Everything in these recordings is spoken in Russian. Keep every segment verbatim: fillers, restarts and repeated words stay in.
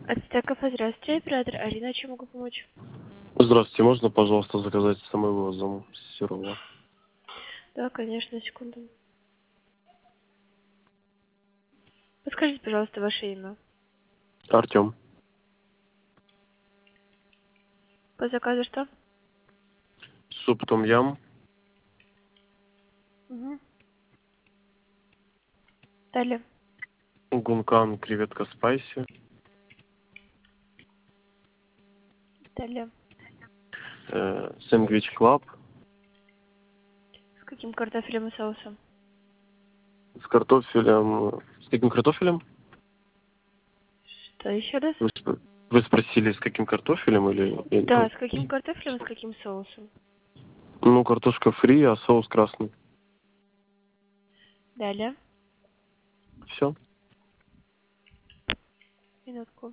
От Стекова, здравствуйте, оператор Арина, чем могу помочь? Здравствуйте, можно, пожалуйста, заказать самовывозом с Серова? Да, конечно, секунду. Подскажите, пожалуйста, ваше имя. Артем. По заказу что? Суп том ям, Угу. Далее. гункан, креветка спайси, Далее. э, сэндвич клаб С каким картофелем и соусом? с картофелем. С каким картофелем? Что еще раз? Вы, сп- вы спросили, с каким картофелем или... или- Да, с каким картофелем и с каким соусом? Ну, картошка фри, а соус красный. Далее. Все. Минутку.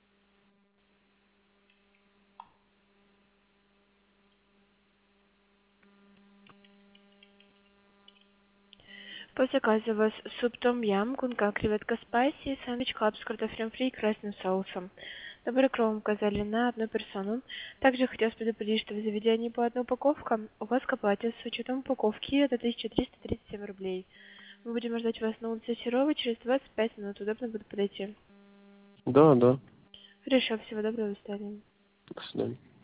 По заказу у вас суп том ям, гунка, креветка спайси и сэндвич клаб с картофелем фри и красным соусом. Добрый кром указали на одну персону. Также хотелось предупредить, что в заведении по одной упаковка у вас к оплате с учетом упаковки это тысяча триста тридцать семь рублей. Мы будем ждать вас на улице Серова через двадцать пять минут. Удобно будет подойти. Да, да. Хорошо, всего доброго, до свидания. До свидания.